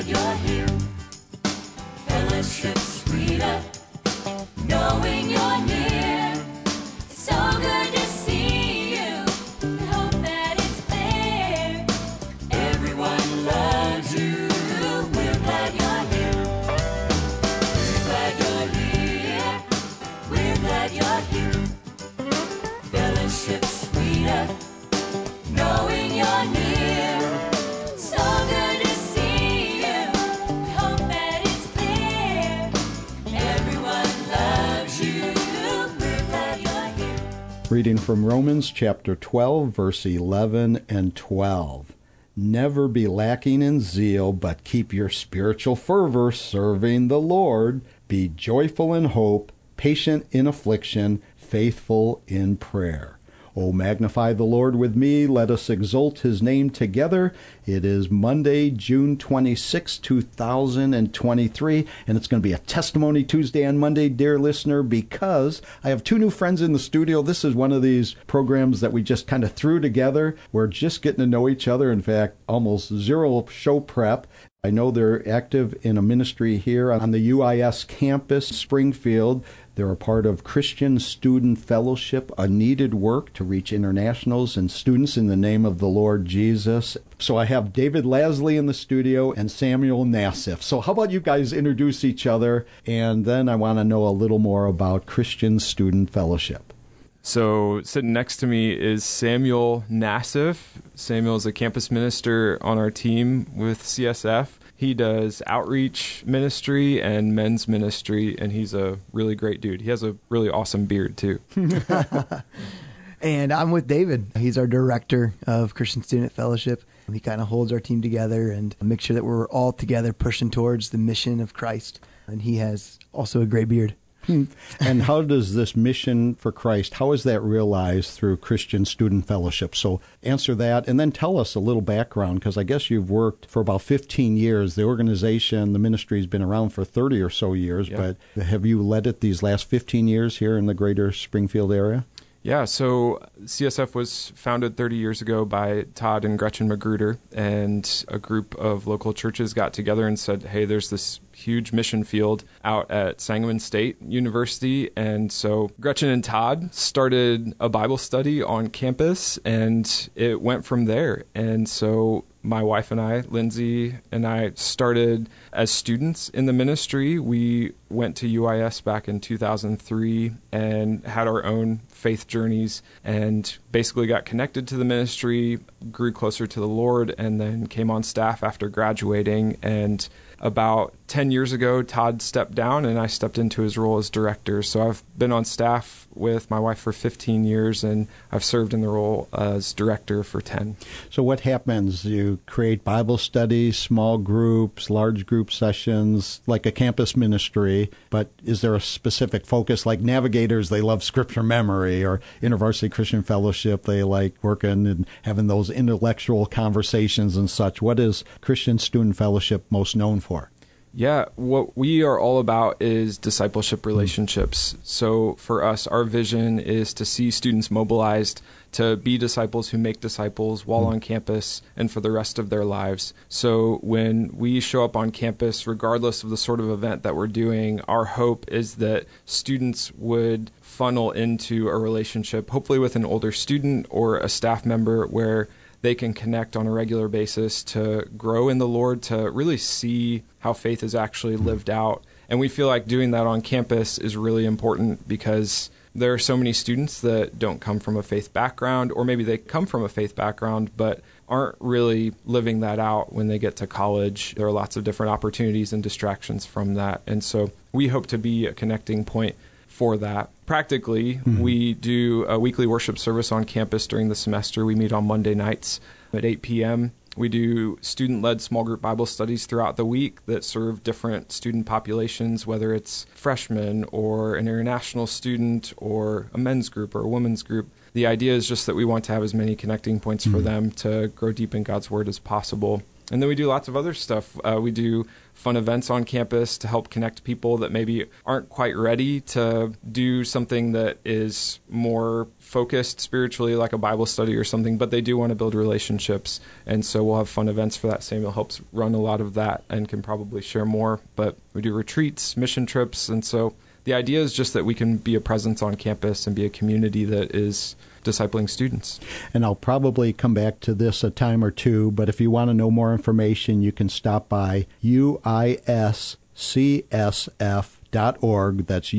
you're here. Fellowship sweeter, knowing you're near. It's so good to see you. We hope that it's clear. Everyone loves you. We're glad you're here. We're glad you're here. We're glad you're here. Fellowship sweeter, knowing you're near. So good to see you. We hope that it's clear. Everyone loves you. We're glad you're here. Reading from Romans chapter 12, verse 11 and 12. Never be lacking in zeal, but keep your spiritual fervor serving the Lord. Be joyful in hope, patient in affliction, faithful in prayer. Oh, magnify the Lord with me. Let us exalt his name together. It is Monday, June 26, 2023, and it's going to be a Testimony Tuesday on Monday, dear listener, because I have two new friends in the studio. This is one of these programs that we just kind of threw together. We're just getting to know each other. In fact, almost zero show prep. I know they're active in a ministry here on the UIS campus, Springfield. They're a part of Christian Student Fellowship, a needed work to reach internationals and students in the name of the Lord Jesus. So I have David Lasley in the studio and Samuel Nassif. So how about you guys introduce each other, and then I want to know a little more about Christian Student Fellowship. So sitting next to me is Samuel Nassif. Samuel is a campus minister on our team with CSF. He does outreach ministry and men's ministry, and he's a really great dude. He has a really awesome beard, too. And I'm with David. He's our director of Christian Student Fellowship. He kind of holds our team together and makes sure that we're all together pushing towards the mission of Christ. And he has also a great beard. And how does this mission for Christ, how is that realized through Christian Student Fellowship? So answer that, and then tell us a little background, because I guess you've worked for about 15 years. The organization, the ministry has been around for 30 or so years, but have you led it these last 15 years here in the greater Springfield area? Yeah, so CSF was founded 30 years ago by Todd and Gretchen Magruder, and a group of local churches got together and said, hey, there's this huge mission field out at Sangamon State University. And so Gretchen and Todd started a Bible study on campus, and it went from there. And so my wife and I, Lindsay and I, started as students in the ministry. We went to UIS back in 2003 and had our own faith journeys and basically got connected to the ministry, grew closer to the Lord, and then came on staff after graduating. And about 10 years ago, Todd stepped down and I stepped into his role as director. So I've been on staff with my wife for 15 years, and I've served in the role as director for 10. So what happens? You create Bible studies, small groups, large group sessions, like a campus ministry, but is there a specific focus? Like Navigators, they love scripture memory, or InterVarsity Christian Fellowship, they like working and having those intellectual conversations and such. What is Christian Student Fellowship most known for? Yeah, what we are all about is discipleship relationships. So for us, our vision is to see students mobilized to be disciples who make disciples while on campus and for the rest of their lives. So when we show up on campus, regardless of the sort of event that we're doing, our hope is that students would funnel into a relationship, hopefully with an older student or a staff member, where they can connect on a regular basis to grow in the Lord, to really see how faith is actually lived out. And we feel like doing that on campus is really important because there are so many students that don't come from a faith background, or maybe they come from a faith background but aren't really living that out when they get to college. There are lots of different opportunities and distractions from that. And so we hope to be a connecting point for that. Practically, we do a weekly worship service on campus during the semester. We meet on Monday nights at 8 p.m. We do student-led small group Bible studies throughout the week that serve different student populations, whether it's freshmen or an international student or a men's group or a women's group. The idea is just that we want to have as many connecting points for them to grow deep in God's Word as possible. And then we do lots of other stuff. We do fun events on campus to help connect people that maybe aren't quite ready to do something that is more focused spiritually, like a Bible study or something, but they do want to build relationships. And so we'll have fun events for that. Samuel helps run a lot of that and can probably share more. But we do retreats, mission trips. And so the idea is just that we can be a presence on campus and be a community that is discipling students. And I'll probably come back to this a time or two, but if you want to know more information, you can stop by uiscsf.org. That's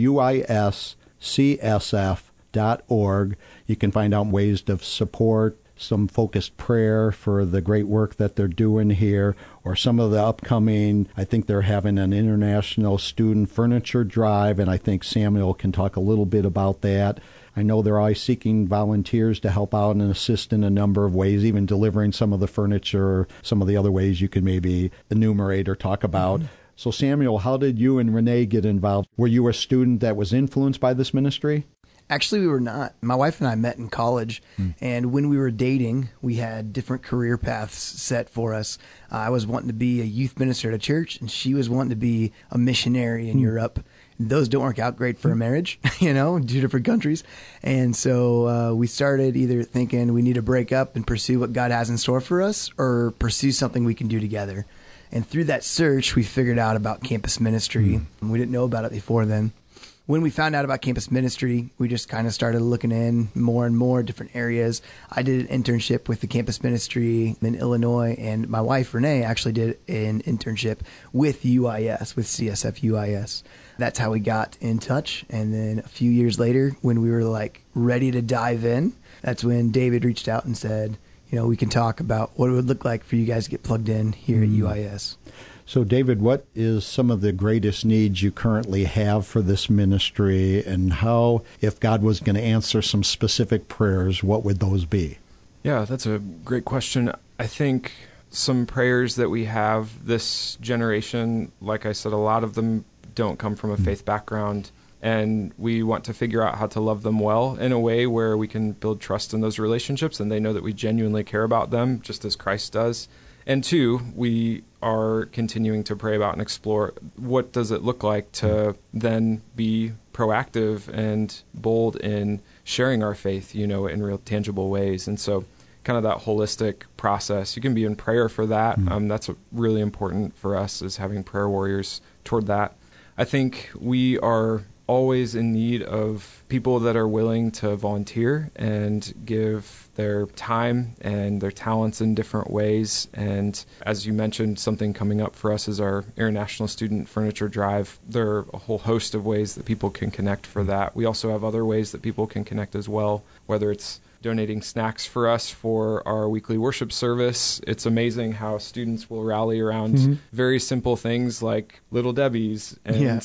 uiscsf.org. You can find out ways of support, some focused prayer for the great work that they're doing here, or some of the upcoming, I think they're having an international student furniture drive, and I think Samuel can talk a little bit about that. I know they're always seeking volunteers to help out and assist in a number of ways, even delivering some of the furniture, or some of the other ways you could maybe enumerate or talk about. Mm-hmm. So Samuel, how did you and Renee get involved? Were you a student that was influenced by this ministry? Actually, we were not. My wife and I met in college, and when we were dating, we had different career paths set for us. I was wanting to be a youth minister at a church, and she was wanting to be a missionary in Europe. Those don't work out great for a marriage, two different countries. And so we started either thinking we need to break up and pursue what God has in store for us, or pursue something we can do together. And through that search, we figured out about campus ministry. We didn't know about it before then. When we found out about campus ministry, we just kind of started looking in more and more different areas. I did an internship with the campus ministry in Illinois, and my wife, Renee, actually did an internship with UIS, with CSF UIS. That's how we got in touch. And then a few years later, when we were ready to dive in, that's when David reached out and said, we can talk about what it would look like for you guys to get plugged in here at UIS. So, David, what is some of the greatest needs you currently have for this ministry, and how, if God was going to answer some specific prayers, what would those be? Yeah, that's a great question. I think some prayers that we have this generation, like I said, a lot of them don't come from a faith background, and we want to figure out how to love them well in a way where we can build trust in those relationships, and they know that we genuinely care about them, just as Christ does. And two, we are continuing to pray about and explore what does it look like to then be proactive and bold in sharing our faith, in real tangible ways. And so kind of that holistic process, you can be in prayer for that. That's really important for us, is having prayer warriors toward that. I think we are always in need of people that are willing to volunteer and give their time and their talents in different ways. And as you mentioned, something coming up for us is our International Student Furniture Drive. There are a whole host of ways that people can connect for that. We also have other ways that people can connect as well, whether it's donating snacks for us for our weekly worship service. It's amazing how students will rally around very simple things like Little Debbie's. And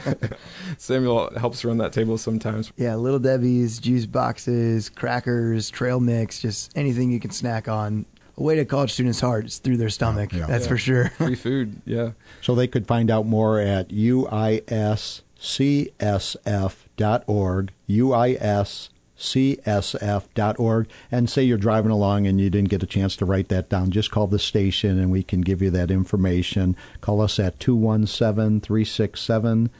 Samuel helps run that table sometimes. Yeah, Little Debbie's, juice boxes, crackers, trail mix, just anything you can snack on. A way to college students' hearts through their stomach, that's for sure. Free food, yeah. So they could find out more at uiscsf.org, uiscsf.org, and say you're driving along and you didn't get a chance to write that down. Just call the station and we can give you that information. Call us at 217-367-7777,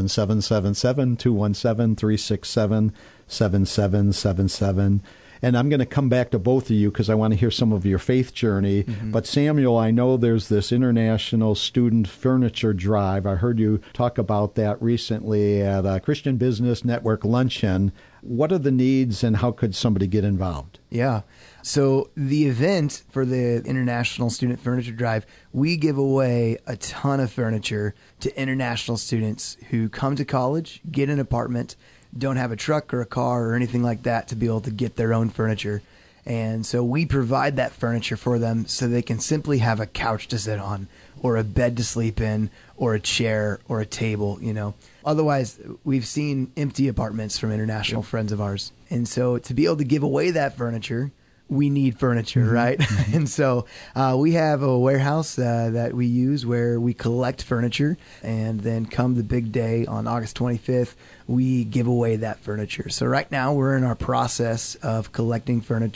217-367-7777. And I'm going to come back to both of you because I want to hear some of your faith journey. But Samuel, I know there's this International Student Furniture Drive. I heard you talk about that recently at a Christian Business Network luncheon. What are the needs and how could somebody get involved? Yeah. So the event for the International Student Furniture Drive, we give away a ton of furniture to international students who come to college, get an apartment, don't have a truck or a car or anything like that to be able to get their own furniture. And so we provide that furniture for them so they can simply have a couch to sit on, or a bed to sleep in, or a chair or a table, Otherwise, we've seen empty apartments from international friends of ours. And so to be able to give away that furniture, we need furniture, right? And so we have a warehouse that we use where we collect furniture, and then come the big day on August 25th, we give away that furniture. So right now we're in our process of collecting furniture.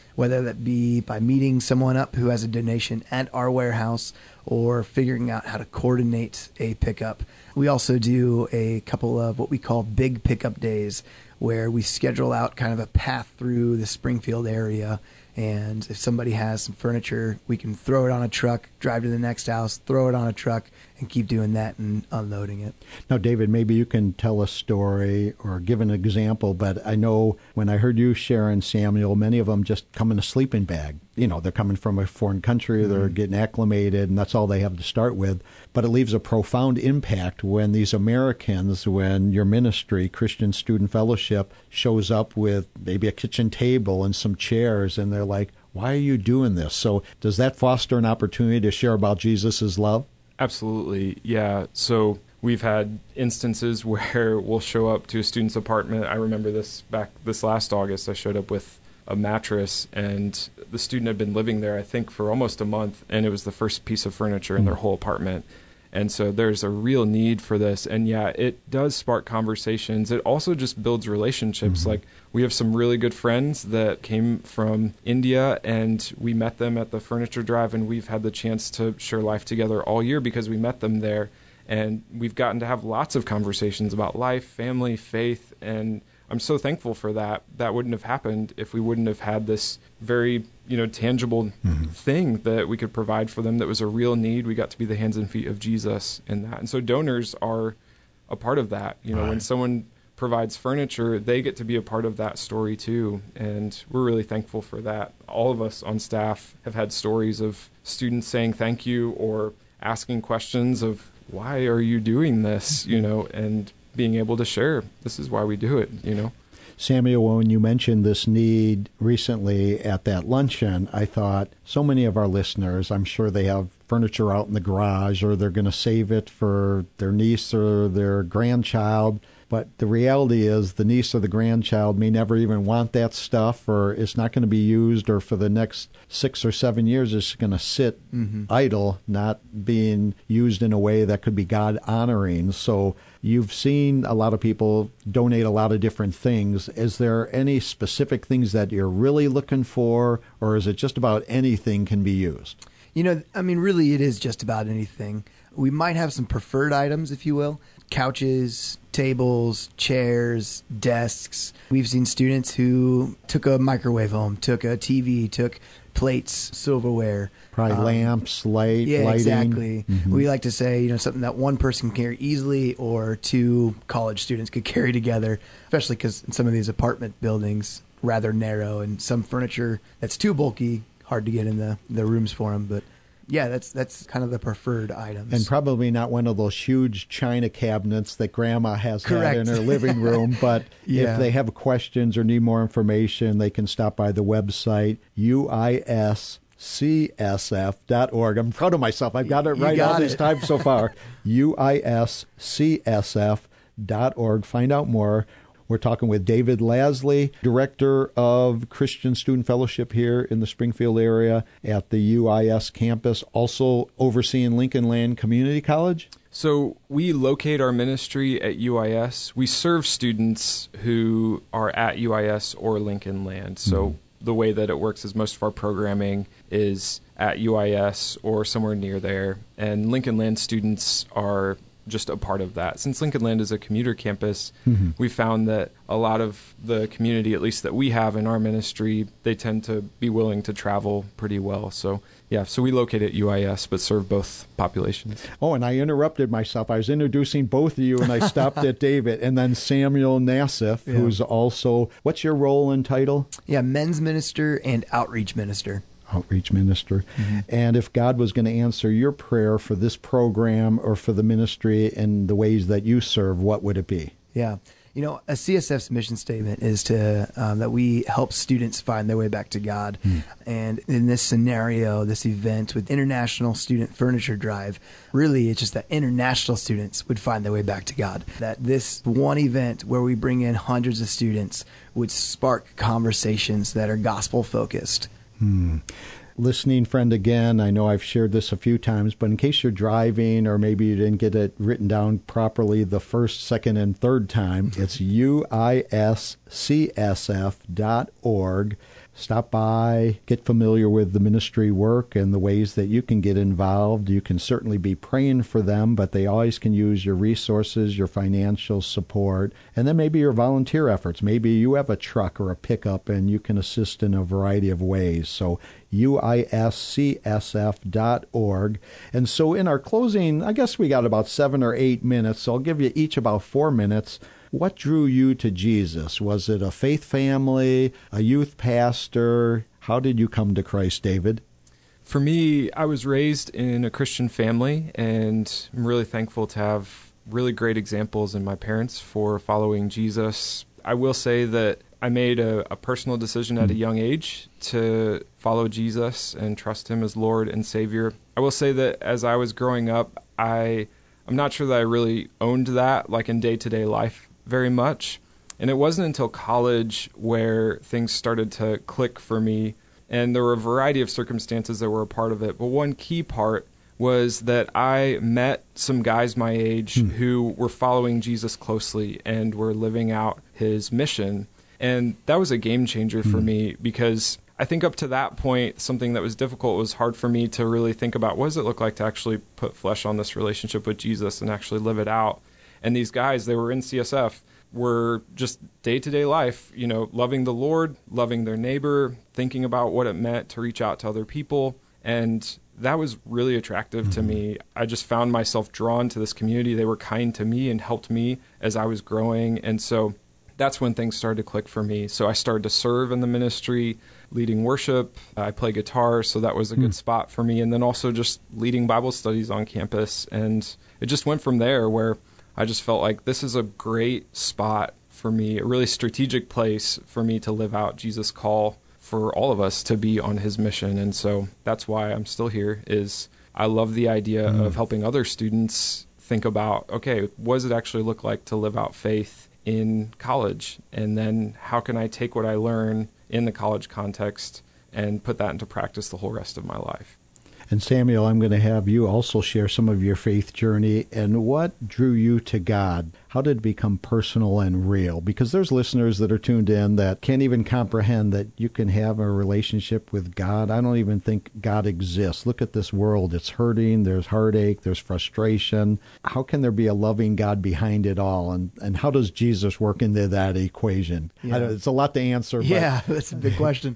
whether that be by meeting someone up who has a donation at our warehouse or figuring out how to coordinate a pickup. We also do a couple of what we call big pickup days, where we schedule out kind of a path through the Springfield area. And if somebody has some furniture, we can throw it on a truck, drive to the next house, throw it on a truck, and keep doing that and unloading it. Now, David, maybe you can tell a story or give an example, but I know when I heard you sharing, Samuel, many of them just come in a sleeping bag. You know, they're coming from a foreign country, they're getting acclimated, and that's all they have to start with. But it leaves a profound impact when these Americans, when your ministry, Christian Student Fellowship, shows up with maybe a kitchen table and some chairs, and they're like, why are you doing this? So does that foster an opportunity to share about Jesus' love? Absolutely, yeah. So we've had instances where we'll show up to a student's apartment. I remember this last August. I showed up with a mattress, and the student had been living there, I think, for almost a month, and it was the first piece of furniture in their whole apartment. And so there's a real need for this. And yeah, it does spark conversations. It also just builds relationships. Like, we have some really good friends that came from India, and we met them at the furniture drive, and we've had the chance to share life together all year because we met them there. And we've gotten to have lots of conversations about life, family, faith, and I'm so thankful for that. That wouldn't have happened if we wouldn't have had this very, tangible thing that we could provide for them that was a real need. We got to be the hands and feet of Jesus in that. And so donors are a part of that. When someone provides furniture, they get to be a part of that story too. And we're really thankful for that. All of us on staff have had stories of students saying thank you or asking questions of, why are you doing this? And being able to share, this is why we do it, Samuel, when you mentioned this need recently at that luncheon, I thought so many of our listeners, I'm sure they have furniture out in the garage, or they're going to save it for their niece or their grandchild. But the reality is the niece or the grandchild may never even want that stuff, or it's not going to be used, or for the next 6 or 7 years it's going to sit idle, not being used in a way that could be God-honoring. So you've seen a lot of people donate a lot of different things. Is there any specific things that you're really looking for, or is it just about anything can be used? Really it is just about anything. We might have some preferred items, if you will. Couches, tables, chairs, desks. We've seen students who took a microwave home, took a TV, took plates, silverware. Probably lamps, lighting. Exactly. We like to say, something that one person can carry easily or two college students could carry together, especially because in some of these apartment buildings, rather narrow, and some furniture that's too bulky, hard to get in the rooms for them. But yeah, that's kind of the preferred items. And probably not one of those huge china cabinets that Grandma has Correct. had in her living room. But Yeah. if they have questions or need more information, they can stop by the website, uiscsf.org. I'm proud of myself. I've got it You right got all this it. time so far. uiscsf.org. Find out more. We're talking with David Lasley, Director of Christian Student Fellowship here in the Springfield area at the UIS campus, also overseeing Lincoln Land Community College. So we locate our ministry at UIS. We serve students who are at UIS or Lincoln Land. So the way that it works is most of our programming is at UIS or somewhere near there. And Lincoln Land students are just a part of that. Since Lincoln Land is a commuter campus, we found that a lot of the community, at least that we have in our ministry, they tend to be willing to travel pretty well. So so we locate at UIS, but serve both populations. Oh, and I interrupted myself. I was introducing both of you, and I stopped at David. And then Samuel Nassif, who's also, what's your role and title? Yeah, men's minister and outreach minister. Outreach minister. And if God was going to answer your prayer for this program or for the ministry and the ways that you serve, what would it be? Yeah. A CSF's mission statement is to that we help students find their way back to God. And in this scenario, this event with International Student Furniture Drive, really it's just that international students would find their way back to God. That this one event where we bring in hundreds of students would spark conversations that are gospel focused. Listening friend again, I know I've shared this a few times, but in case you're driving or maybe you didn't get it written down properly the first, second, and third time, it's uiscsf.org. stop by, get familiar with the ministry work and the ways that you can get involved. You can certainly be praying for them, but they always can use your resources, your financial support, and then maybe your volunteer efforts. Maybe you have a truck or a pickup and you can assist in a variety of ways. So uiscsf.org. And so in our closing, I guess we got about 7 or 8 minutes, so I'll give you each about 4 minutes. What drew you to Jesus? Was it a faith family, a youth pastor? How did you come to Christ, David? For me, I was raised in a Christian family, and I'm really thankful to have really great examples in my parents for following Jesus. I will say that I made a personal decision at a young age to follow Jesus and trust him as Lord and Savior. I will say that as I was growing up, I'm not sure that I really owned that, like in day-to-day life, very much. And it wasn't until college where things started to click for me, and there were a variety of circumstances that were a part of it. But one key part was that I met some guys my age who were following Jesus closely and were living out his mission. And that was a game changer for me, because I think up to that point, something that was difficult was hard for me to really think about what does it look like to actually put flesh on this relationship with Jesus and actually live it out. And these guys, they were in CSF, were just day-to-day life, loving the Lord, loving their neighbor, thinking about what it meant to reach out to other people. And that was really attractive to me. I just found myself drawn to this community. They were kind to me and helped me as I was growing. And so that's when things started to click for me. So I started to serve in the ministry, leading worship. I play guitar, so that was a good spot for me. And then also just leading Bible studies on campus. And it just went from there, where I just felt like this is a great spot for me, a really strategic place for me to live out Jesus' call for all of us to be on his mission. And so that's why I'm still here, is I love the idea of helping other students think about, okay, what does it actually look like to live out faith in college? And then how can I take what I learn in the college context and put that into practice the whole rest of my life? And Samuel, I'm going to have you also share some of your faith journey and what drew you to God. How did it become personal and real? Because there's listeners that are tuned in that can't even comprehend that you can have a relationship with God. I don't even think God exists. Look at this world. It's hurting. There's heartache. There's frustration. How can there be a loving God behind it all? And how does Jesus work into that equation? Yeah. It's a lot to answer. But Yeah, that's a big question.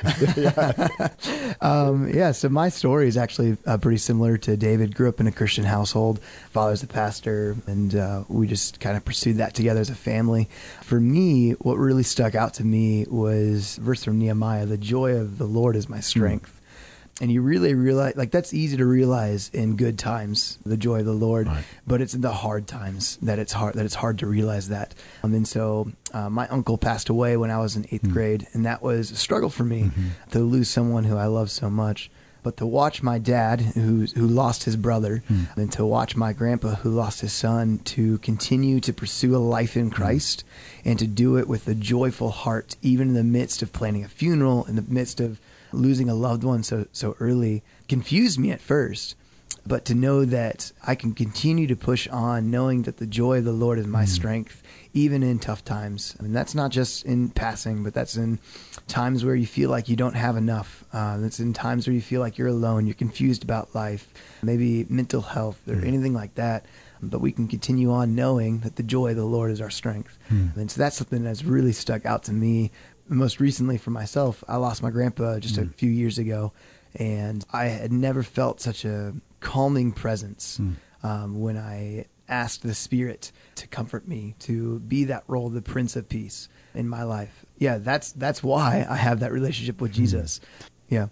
So my story is actually pretty similar to David. Grew up in a Christian household. Father's a pastor, and we just kind of pursued that together as a family. For me, what really stuck out to me was a verse from Nehemiah, "The joy of the Lord is my strength." And you really realize, like, that's easy to realize in good times, the joy of the Lord, Right. but it's in the hard times that it's hard to realize that. And so my uncle passed away when I was in 8th grade, and that was a struggle for me to lose someone who I love so much. But to watch my dad, who lost his brother, and to watch my grandpa, who lost his son, to continue to pursue a life in Christ and to do it with a joyful heart, even in the midst of planning a funeral, in the midst of losing a loved one so early, confused me at first. But to know that I can continue to push on, knowing that the joy of the Lord is my strength, even in tough times. I mean, that's not just in passing, but that's in times where you feel like you don't have enough. That's in times where you feel like you're alone, you're confused about life, maybe mental health or anything like that. But we can continue on knowing that the joy of the Lord is our strength. And so that's something that's really stuck out to me. Most recently for myself, I lost my grandpa just a few years ago, and I had never felt such a calming presence when I asked the Spirit to comfort me, to be that role, the Prince of Peace in my life. Yeah, that's why I have that relationship with Jesus. Yeah.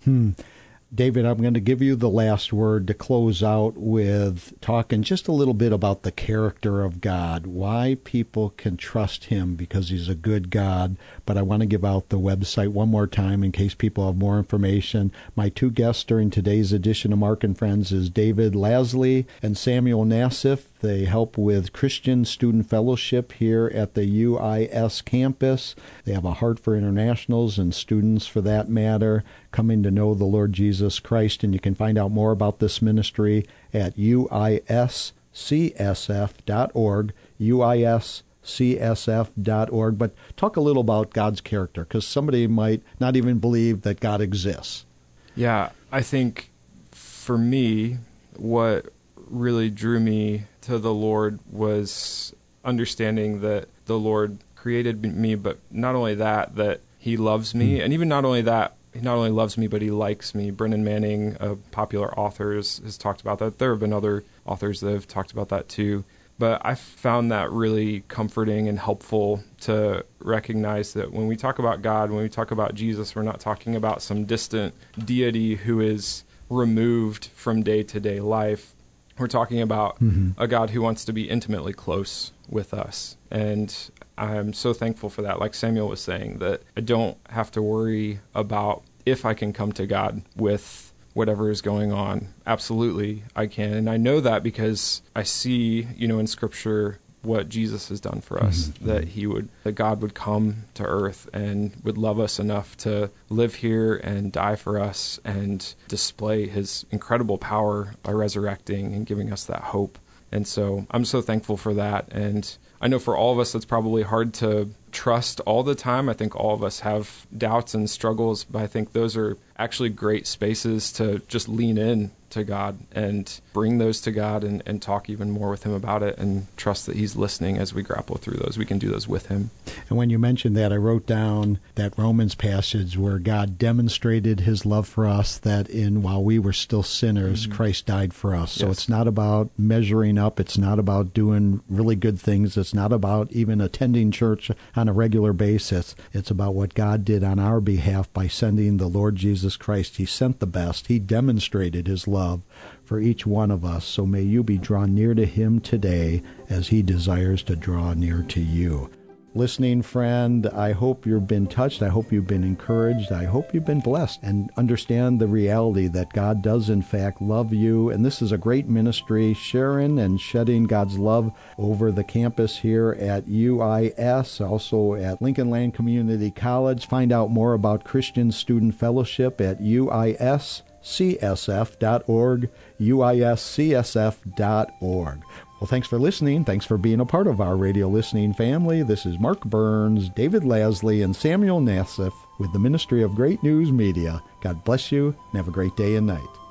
David, I'm going to give you the last word to close out with talking just a little bit about the character of God, why people can trust him because he's a good God. But I want to give out the website one more time in case people have more information. My two guests during today's edition of Mark and Friends is David Lasley and Samuel Nassif. They help with Christian Student Fellowship here at the UIS campus. They have a heart for internationals and students, for that matter, coming to know the Lord Jesus Christ. And you can find out more about this ministry at uiscsf.org, uiscsf.org. UISCSF.org. But talk a little about God's character, because somebody might not even believe that God exists. Yeah, I think for me, what really drew me to the Lord was understanding that the Lord created me, but not only that he loves me, and even not only that, he not only loves me, but he likes me. Brennan Manning, a popular author, has talked about that. There have been other authors that have talked about that too. But I found that really comforting and helpful to recognize that when we talk about God, when we talk about Jesus, we're not talking about some distant deity who is removed from day-to-day life. We're talking about a God who wants to be intimately close with us. And I'm so thankful for that. Like Samuel was saying, that I don't have to worry about if I can come to God with whatever is going on. Absolutely, I can. And I know that because I see, in Scripture what Jesus has done for us, that God would come to earth and would love us enough to live here and die for us and display his incredible power by resurrecting and giving us that hope. And so I'm so thankful for that. And I know for all of us, that's probably hard to trust all the time. I think all of us have doubts and struggles, but I think those are actually great spaces to just lean in to God and bring those to God and talk even more with him about it and trust that he's listening as we grapple through those. We can do those with him. And when you mentioned that, I wrote down that Romans passage where God demonstrated his love for us, that while we were still sinners, Christ died for us. So it's not about measuring up. It's not about doing really good things. It's not about even attending church on a regular basis. It's about what God did on our behalf by sending the Lord Jesus Christ. He sent the best. He demonstrated his love for each one of us. So may you be drawn near to him today as he desires to draw near to you. Listening friend, I hope you've been touched. I hope you've been encouraged. I hope you've been blessed and understand the reality that God does in fact love you. And this is a great ministry, sharing and shedding God's love over the campus here at UIS, also at Lincoln Land Community College. Find out more about Christian Student Fellowship at UISCSF.org, UISCSF.org. Well, thanks for listening. Thanks for being a part of our radio listening family. This is Mark Burns, David Lasley, and Samuel Nassif with the Ministry of Great News Media. God bless you, and have a great day and night.